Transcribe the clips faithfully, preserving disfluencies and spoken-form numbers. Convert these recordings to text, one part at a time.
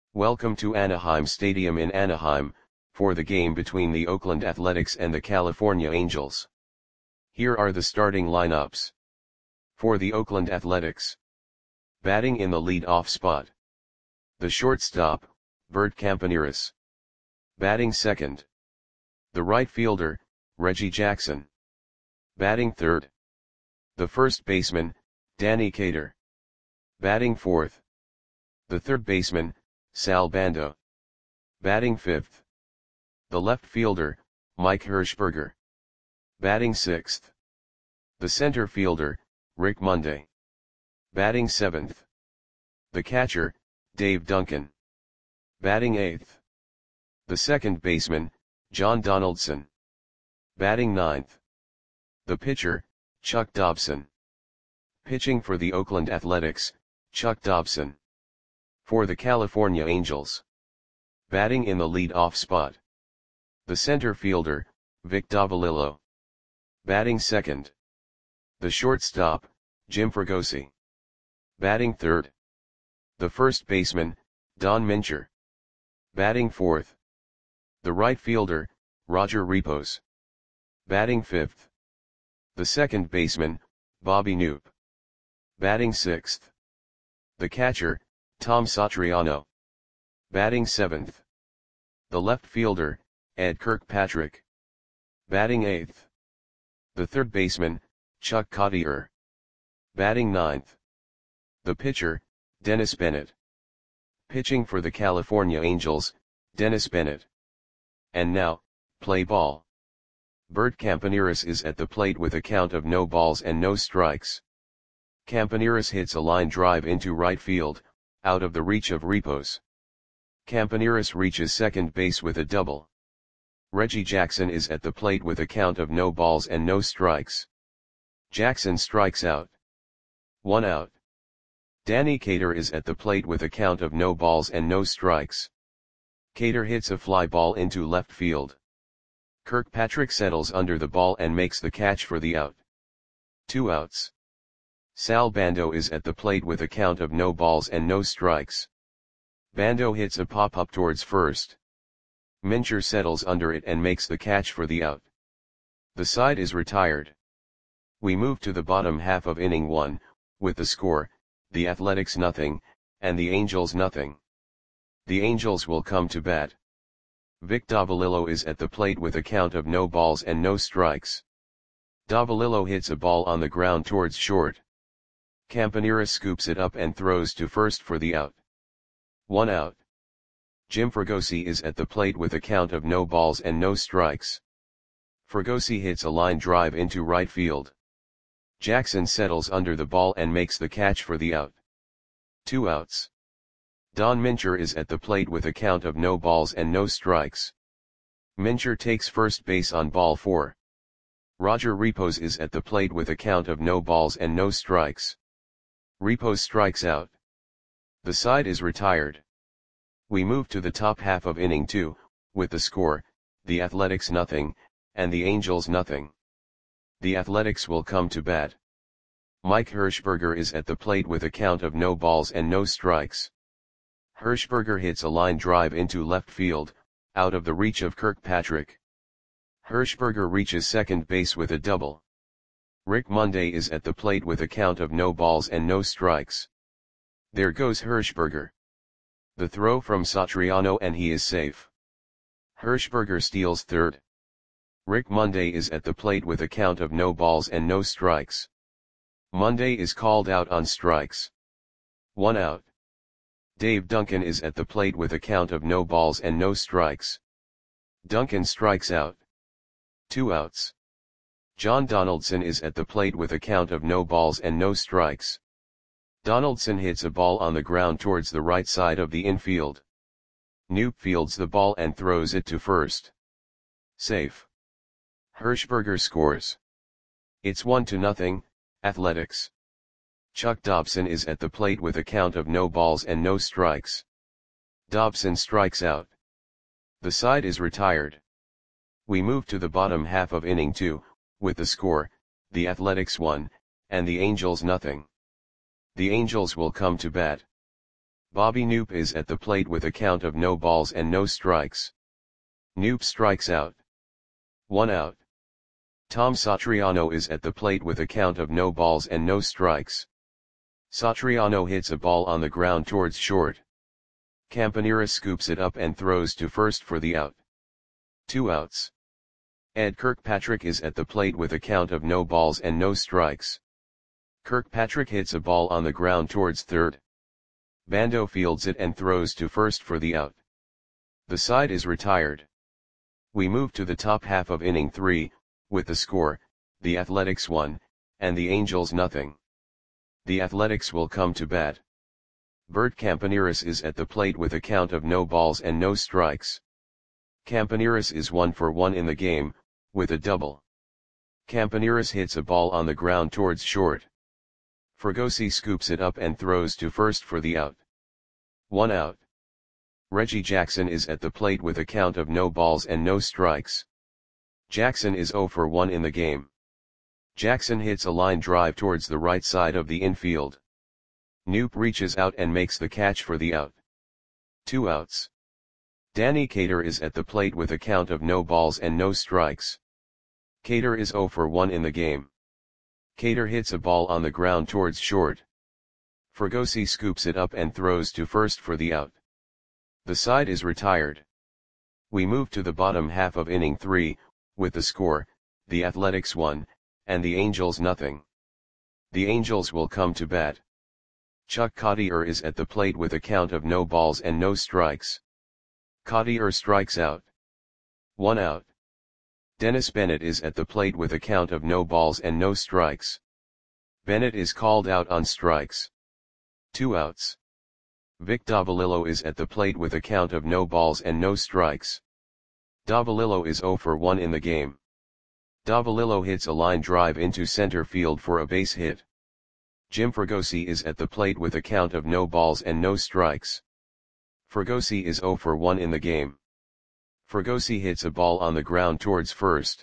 Welcome to Anaheim Stadium in Anaheim, for the game between the Oakland Athletics and the California Angels. Here are the starting lineups. For the Oakland Athletics. Batting in the lead-off spot. The shortstop, Bert Campaneris. Batting second. The right fielder, Reggie Jackson. Batting third. The first baseman, Danny Cater. Batting fourth. The third baseman, Sal Bando. Batting fifth. The left fielder, Mike Hirschberger. Batting sixth. The center fielder, Rick Monday. Batting seventh. The catcher, Dave Duncan. Batting eighth. The second baseman, John Donaldson. Batting ninth. The pitcher, Chuck Dobson. Pitching for the Oakland Athletics, Chuck Dobson. For the California Angels. Batting in the lead-off spot. The center fielder, Vic Davalillo. Batting second. The shortstop, Jim Fregosi. Batting third. The first baseman, Don Mincher. Batting fourth. The right fielder, Roger Repos. Batting fifth. The second baseman, Bobby Knoop. Batting sixth. The catcher, Tom Satriano. Batting seventh. The left fielder, Ed Kirkpatrick. Batting eighth. The third baseman, Chuck Cottier. Batting ninth. The pitcher, Dennis Bennett. Pitching for the California Angels, Dennis Bennett. And now, play ball. Bert Campaneris is at the plate with a count of no balls and no strikes. Campaneris hits a line drive into right field, out of the reach of Repos. Campaneris reaches second base with a double. Reggie Jackson is at the plate with a count of no balls and no strikes. Jackson strikes out. One out. Danny Cater is at the plate with a count of no balls and no strikes. Cater hits a fly ball into left field. Kirkpatrick settles under the ball and makes the catch for the out. Two outs. Sal Bando is at the plate with a count of no balls and no strikes. Bando hits a pop-up towards first. Mincher settles under it and makes the catch for the out. The side is retired. We move to the bottom half of inning one, with the score, the Athletics nothing, and the Angels nothing. The Angels will come to bat. Vic Davalillo is at the plate with a count of no balls and no strikes. Davalillo hits a ball on the ground towards short. Campaneris scoops it up and throws to first for the out. One out. Jim Fregosi is at the plate with a count of no balls and no strikes. Fregosi hits a line drive into right field. Jackson settles under the ball and makes the catch for the out. Two outs. Don Mincher is at the plate with a count of no balls and no strikes. Mincher takes first base on ball four. Roger Repos is at the plate with a count of no balls and no strikes. Repos strikes out. The side is retired. We move to the top half of inning two, with the score, the Athletics nothing, and the Angels nothing. The Athletics will come to bat. Mike Hirschberger is at the plate with a count of no balls and no strikes. Hirschberger hits a line drive into left field, out of the reach of Kirkpatrick. Hirschberger reaches second base with a double. Rick Monday is at the plate with a count of no balls and no strikes. There goes Hirschberger. The throw from Satriano and he is safe. Hirschberger steals third. Rick Monday is at the plate with a count of no balls and no strikes. Monday is called out on strikes. One out. Dave Duncan is at the plate with a count of no balls and no strikes. Duncan strikes out. Two outs. John Donaldson is at the plate with a count of no balls and no strikes. Donaldson hits a ball on the ground towards the right side of the infield. Knoop fields the ball and throws it to first. Safe. Hirschberger scores. It's one to nothing, Athletics. Chuck Dobson is at the plate with a count of no balls and no strikes. Dobson strikes out. The side is retired. We move to the bottom half of inning two, with the score, the Athletics one, and the Angels nothing. The Angels will come to bat. Bobby Knoop is at the plate with a count of no balls and no strikes. Knoop strikes out. One out. Tom Satriano is at the plate with a count of no balls and no strikes. Satriano hits a ball on the ground towards short. Campaneris scoops it up and throws to first for the out. Two outs. Ed Kirkpatrick is at the plate with a count of no balls and no strikes. Kirkpatrick hits a ball on the ground towards third. Bando fields it and throws to first for the out. The side is retired. We move to the top half of inning three, with the score, the Athletics one, and the Angels nothing. The Athletics will come to bat. Bert Campaneris is at the plate with a count of no balls and no strikes. Campaneris is one for one in the game, with a double. Campaneris hits a ball on the ground towards short. Fregosi scoops it up and throws to first for the out. One out. Reggie Jackson is at the plate with a count of no balls and no strikes. Jackson is zero for one in the game. Jackson hits a line drive towards the right side of the infield. Knoop reaches out and makes the catch for the out. Two outs. Danny Cater is at the plate with a count of no balls and no strikes. Cater is zero for one in the game. Cater hits a ball on the ground towards short. Fregosi scoops it up and throws to first for the out. The side is retired. We move to the bottom half of inning three, with the score, the Athletics one, and the Angels nothing. The Angels will come to bat. Chuck Cottier is at the plate with a count of no balls and no strikes. Cottier strikes out. One out. Dennis Bennett is at the plate with a count of no balls and no strikes. Bennett is called out on strikes. Two outs. Vic Davalillo is at the plate with a count of no balls and no strikes. Davalillo is zero for one in the game. Davalillo hits a line drive into center field for a base hit. Jim Fregosi is at the plate with a count of no balls and no strikes. Fregosi is zero for one in the game. Fregosi hits a ball on the ground towards first.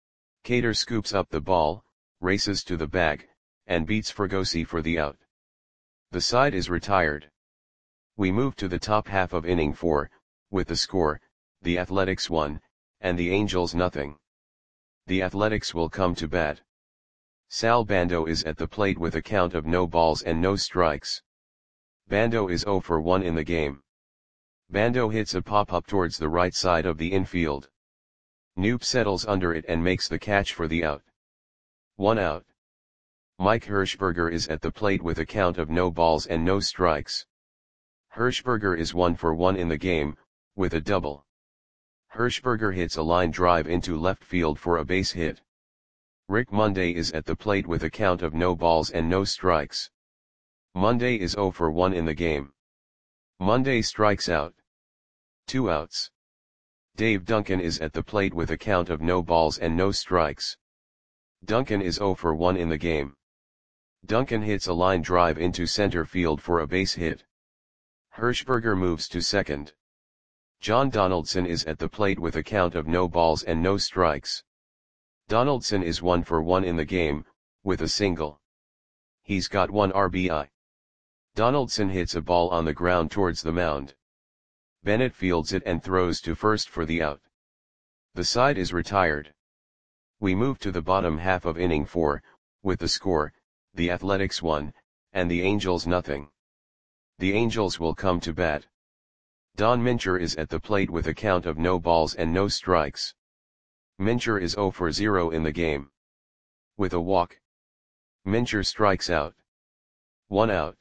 Cater scoops up the ball, races to the bag, and beats Fregosi for the out. The side is retired. We move to the top half of inning four, with the score, the Athletics one, and the Angels nothing. The Athletics will come to bat. Sal Bando is at the plate with a count of no balls and no strikes. Bando is zero for one in the game. Bando hits a pop-up towards the right side of the infield. Knoop settles under it and makes the catch for the out. One out. Mike Hirschberger is at the plate with a count of no balls and no strikes. Hirschberger is one for one in the game, with a double. Hirschberger hits a line drive into left field for a base hit. Rick Monday is at the plate with a count of no balls and no strikes. Monday is zero for one in the game. Monday strikes out. Two outs. Dave Duncan is at the plate with a count of no balls and no strikes. Duncan is zero for one in the game. Duncan hits a line drive into center field for a base hit. Hirschberger moves to second. John Donaldson is at the plate with a count of no balls and no strikes. Donaldson is one for one in the game, with a single. He's got one R B I. Donaldson hits a ball on the ground towards the mound. Bennett fields it and throws to first for the out. The side is retired. We move to the bottom half of inning four, with the score, the Athletics one, and the Angels nothing. The Angels will come to bat. Don Mincher is at the plate with a count of no balls and no strikes. Mincher is zero for zero in the game. With a walk. Mincher strikes out. One out.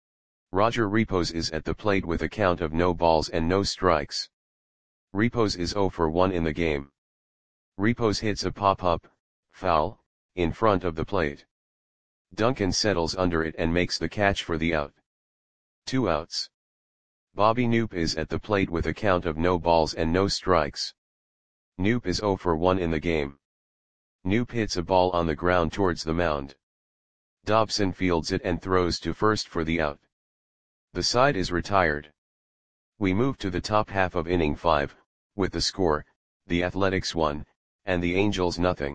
Roger Repos is at the plate with a count of no balls and no strikes. Repos is zero for one in the game. Repos hits a pop-up, foul, in front of the plate. Duncan settles under it and makes the catch for the out. Two outs. Bobby Knoop is at the plate with a count of no balls and no strikes. Knoop is zero for one in the game. Knoop hits a ball on the ground towards the mound. Dobson fields it and throws to first for the out. The side is retired. We move to the top half of inning five, with the score, the Athletics one, and the Angels nothing.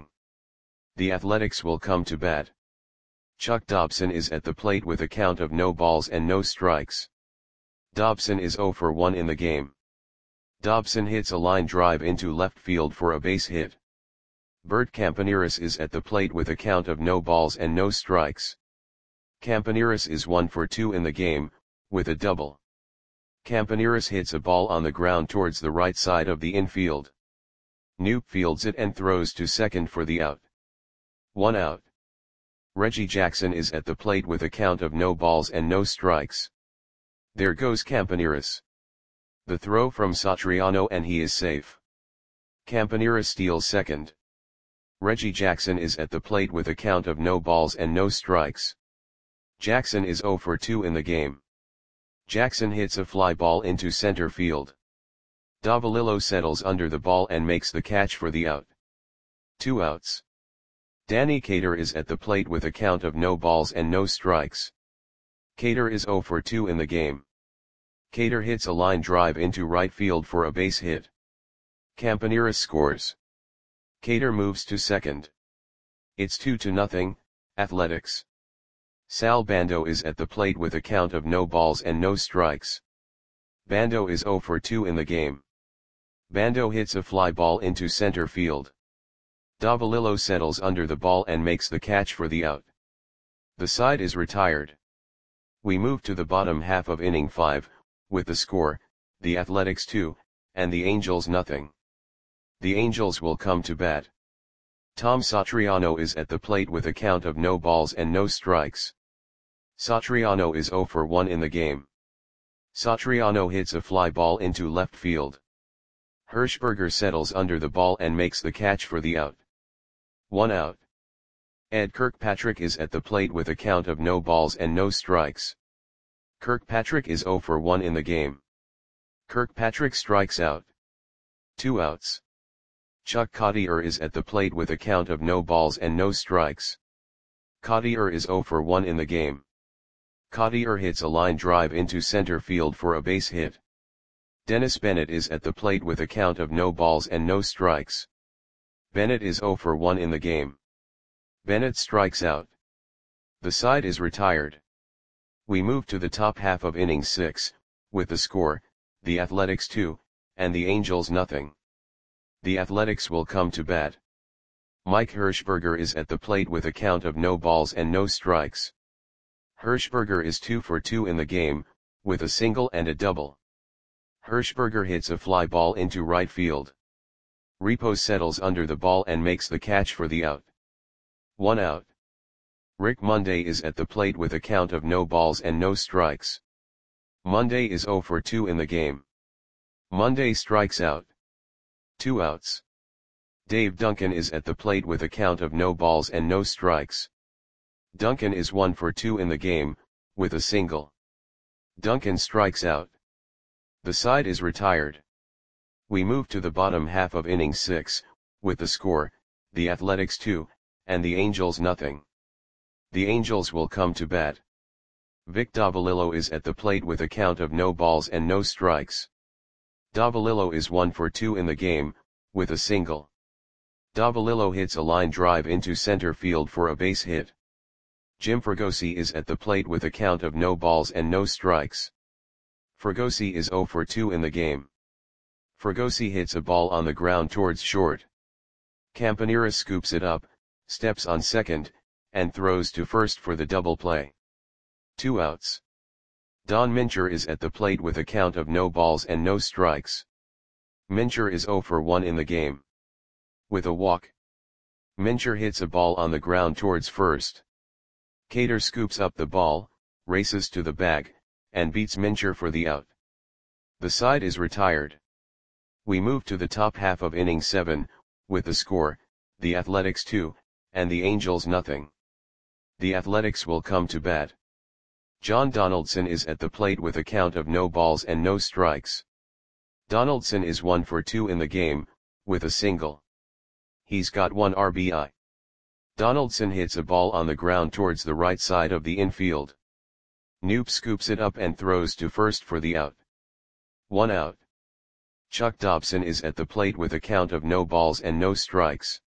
The Athletics will come to bat. Chuck Dobson is at the plate with a count of no balls and no strikes. Dobson is zero for one in the game. Dobson hits a line drive into left field for a base hit. Bert Campaneris is at the plate with a count of no balls and no strikes. Campaneris is one for two in the game, with a double. Campaneris hits a ball on the ground towards the right side of the infield. Knoop fields it and throws to second for the out. One out. Reggie Jackson is at the plate with a count of no balls and no strikes. There goes Campaneris. The throw from Satriano and he is safe. Campaneris steals second. Reggie Jackson is at the plate with a count of no balls and no strikes. Jackson is zero for two in the game. Jackson hits a fly ball into center field. Davalillo settles under the ball and makes the catch for the out. Two outs. Danny Cater is at the plate with a count of no balls and no strikes. Cater is zero for two in the game. Cater hits a line drive into right field for a base hit. Campaneris scores. Cater moves to second. It's two to nothing, Athletics. Sal Bando is at the plate with a count of no balls and no strikes. Bando is zero for two in the game. Bando hits a fly ball into center field. Davalillo settles under the ball and makes the catch for the out. The side is retired. We move to the bottom half of inning five, with the score, the Athletics two, and the Angels nothing. The Angels will come to bat. Tom Satriano is at the plate with a count of no balls and no strikes. Satriano is zero for one in the game. Satriano hits a fly ball into left field. Hirschberger settles under the ball and makes the catch for the out. One out. Ed Kirkpatrick is at the plate with a count of no balls and no strikes. Kirkpatrick is zero for one in the game. Kirkpatrick strikes out. Two outs. Chuck Cottier is at the plate with a count of no balls and no strikes. Cottier is zero for one in the game. Cottier hits a line drive into center field for a base hit. Dennis Bennett is at the plate with a count of no balls and no strikes. Bennett is zero for one in the game. Bennett strikes out. The side is retired. We move to the top half of inning six, with the score, the Athletics two, and the Angels nothing. The Athletics will come to bat. Mike Hirschberger is at the plate with a count of no balls and no strikes. Hirschberger is two for two in the game, with a single and a double. Hirschberger hits a fly ball into right field. Repo settles under the ball and makes the catch for the out. One out. Rick Monday is at the plate with a count of no balls and no strikes. Monday is zero for two in the game. Monday strikes out. Two outs. Dave Duncan is at the plate with a count of no balls and no strikes. Duncan is one for two in the game, with a single. Duncan strikes out. The side is retired. We move to the bottom half of inning six, with the score, the Athletics two, and the Angels nothing. The Angels will come to bat. Vic Davalillo is at the plate with a count of no balls and no strikes. Davalillo is one for two in the game, with a single. Davalillo hits a line drive into center field for a base hit. Jim Fregosi is at the plate with a count of no balls and no strikes. Fregosi is zero for two in the game. Fregosi hits a ball on the ground towards short. Campaneris scoops it up, steps on second, and throws to first for the double play. Two outs. Don Mincher is at the plate with a count of no balls and no strikes. Mincher is zero for one in the game. With a walk. Mincher hits a ball on the ground towards first. Cater scoops up the ball, races to the bag, and beats Mincher for the out. The side is retired. We move to the top half of inning seven, with the score, the Athletics two, and the Angels nothing. The Athletics will come to bat. John Donaldson is at the plate with a count of no balls and no strikes. Donaldson is one for two in the game, with a single. He's got one R B I. Donaldson hits a ball on the ground towards the right side of the infield. Knoop scoops it up and throws to first for the out. One out. Chuck Dobson is at the plate with a count of no balls and no strikes.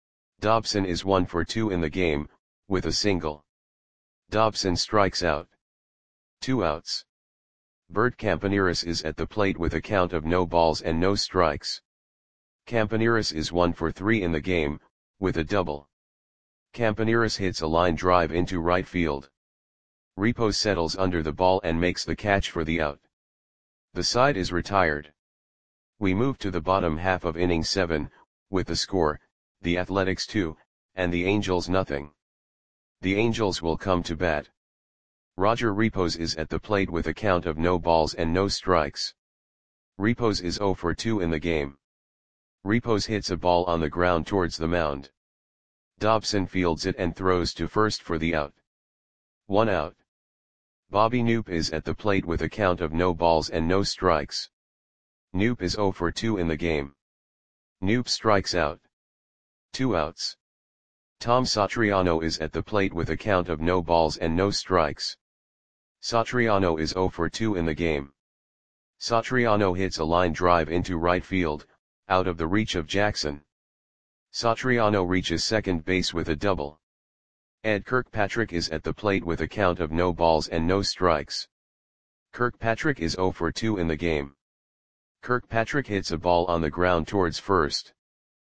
Dobson is one for two in the game, with a single. Dobson strikes out. Two outs. Bert Campaneris is at the plate with a count of no balls and no strikes. Campaneris is one for three in the game, with a double. Campaneris hits a line drive into right field. Repos settles under the ball and makes the catch for the out. The side is retired. We move to the bottom half of inning seven, with the score, the Athletics two, and the Angels nothing. The Angels will come to bat. Roger Repos is at the plate with a count of no balls and no strikes. Repos is zero for two in the game. Repos hits a ball on the ground towards the mound. Dobson fields it and throws to first for the out. One out. Bobby Knoop is at the plate with a count of no balls and no strikes. Knoop is zero for two in the game. Knoop strikes out. Two outs. Tom Satriano is at the plate with a count of no balls and no strikes. Satriano is zero for two in the game. Satriano hits a line drive into right field, out of the reach of Jackson. Satriano reaches second base with a double. Ed Kirkpatrick is at the plate with a count of no balls and no strikes. Kirkpatrick is zero for two in the game. Kirkpatrick hits a ball on the ground towards first.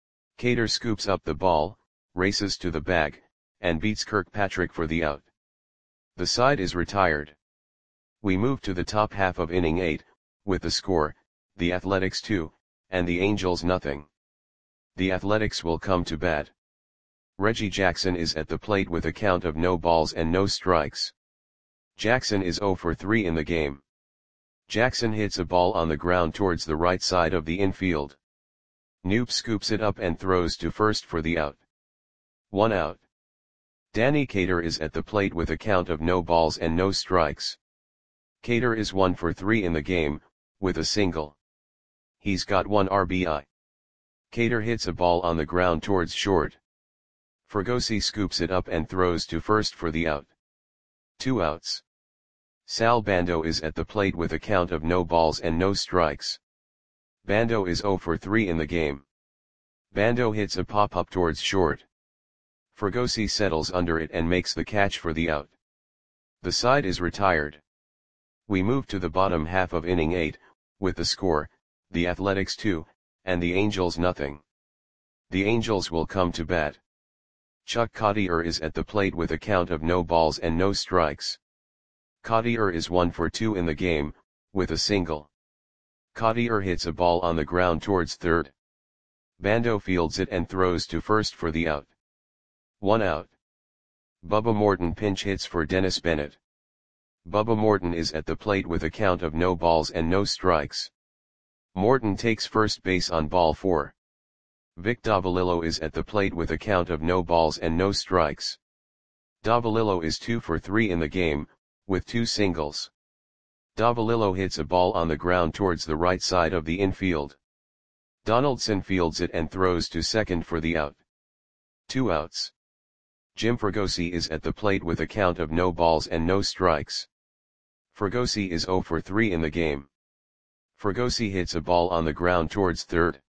Cater scoops up the ball, races to the bag, and beats Kirkpatrick for the out. The side is retired. We move to the top half of inning eight, with the score, the Athletics two, and the Angels nothing. The Athletics will come to bat. Reggie Jackson is at the plate with a count of no balls and no strikes. Jackson is zero for three in the game. Jackson hits a ball on the ground towards the right side of the infield. Knoop scoops it up and throws to first for the out. One out. Danny Cater is at the plate with a count of no balls and no strikes. Cater is one for three in the game, with a single. He's got one R B I. Cater hits a ball on the ground towards short. Fregosi scoops it up and throws to first for the out. Two outs. Sal Bando is at the plate with a count of no balls and no strikes. Bando is zero for three in the game. Bando hits a pop-up towards short. Fregosi settles under it and makes the catch for the out. The side is retired. We move to the bottom half of inning eight, with the score, the Athletics two, and the Angels nothing. The Angels will come to bat. Chuck Cottier is at the plate with a count of no balls and no strikes. Cottier is one for two in the game, with a single. Cottier hits a ball on the ground towards third. Bando fields it and throws to first for the out. One out. Bubba Morton pinch hits for Dennis Bennett. Bubba Morton is at the plate with a count of no balls and no strikes. Morton takes first base on ball four. Vic Davalillo is at the plate with a count of no balls and no strikes. Davalillo is two for three in the game, with two singles. Davalillo hits a ball on the ground towards the right side of the infield. Donaldson fields it and throws to second for the out. Two outs. Jim Fregosi is at the plate with a count of no balls and no strikes. Fregosi is zero for three in the game. Fregosi hits a ball on the ground towards third.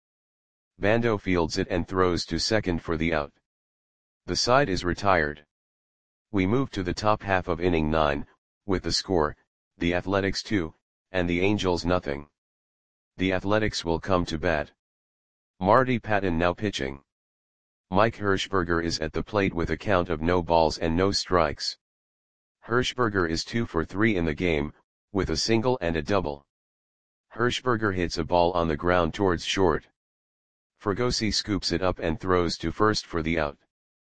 Bando fields it and throws to second for the out. The side is retired. We move to the top half of inning nine, with the score, the Athletics two, and the Angels nothing. The Athletics will come to bat. Marty Patton now pitching. Mike Hirschberger is at the plate with a count of no balls and no strikes. Hirschberger is two for three in the game, with a single and a double. Hirschberger hits a ball on the ground towards short. Fregosi scoops it up and throws to first for the out.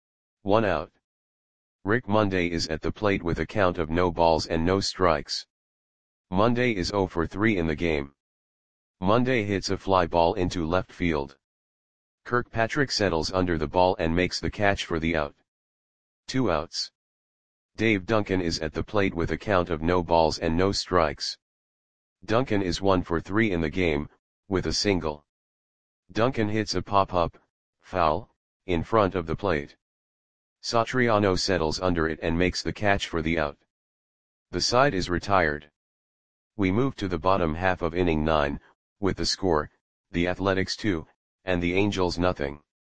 One out. Rick Monday is at the plate with a count of no balls and no strikes. Monday is zero for three in the game. Monday hits a fly ball into left field. Kirkpatrick settles under the ball and makes the catch for the out. Two outs. Dave Duncan is at the plate with a count of no balls and no strikes. Duncan is one for three in the game, with a single. Duncan hits a pop-up, foul, in front of the plate. Satriano settles under it and makes the catch for the out. The side is retired. We move to the bottom half of inning nine, with the score, the Athletics two, and the Angels nothing.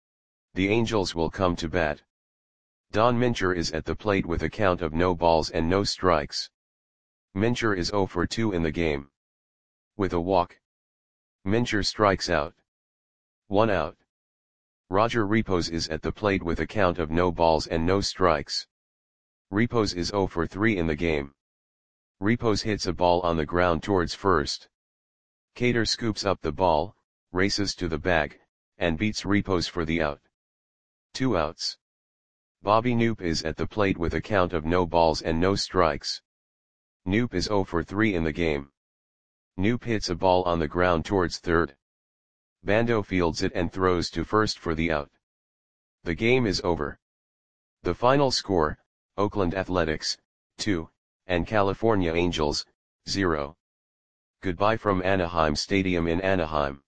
The Angels will come to bat. Don Mincher is at the plate with a count of no balls and no strikes. Mincher is zero for two in the game. With a walk, Mincher strikes out. One out. Roger Repos is at the plate with a count of no balls and no strikes. Repos is zero for three in the game. Repos hits a ball on the ground towards first. Cater scoops up the ball, races to the bag, and beats Repos for the out. Two outs. Bobby Knoop is at the plate with a count of no balls and no strikes. Knoop is zero for three in the game. Knoop hits a ball on the ground towards third. Bando fields it and throws to first for the out. The game is over. The final score, Oakland Athletics, two, and California Angels, zero. Goodbye from Anaheim Stadium in Anaheim.